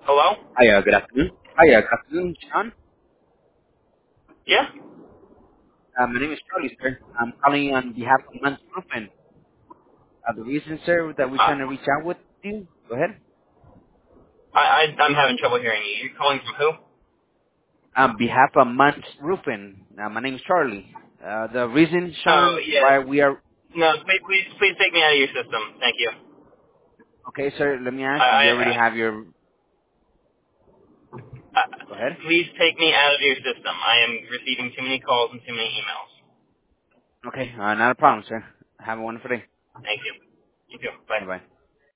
Hello? Hi, good afternoon. Hi, good afternoon, John. Yeah? My name is Charlie, sir. I'm calling on behalf of Mans Roofing. The reason, sir, that we're trying to reach out with you, go ahead. I'm having trouble hearing you. You're calling from who? On behalf of Mans Roofing, my name is Charlie. The reason, Oh, Sean, yeah. why we are... No, please take me out of your system. Thank you. Okay, sir, let me I, ask you. I, You already have your... I, Go ahead. please take me out of your system. I am receiving too many calls and too many emails. Okay, not a problem, sir. Have a wonderful day. Thank you. You too. Bye. Bye-bye.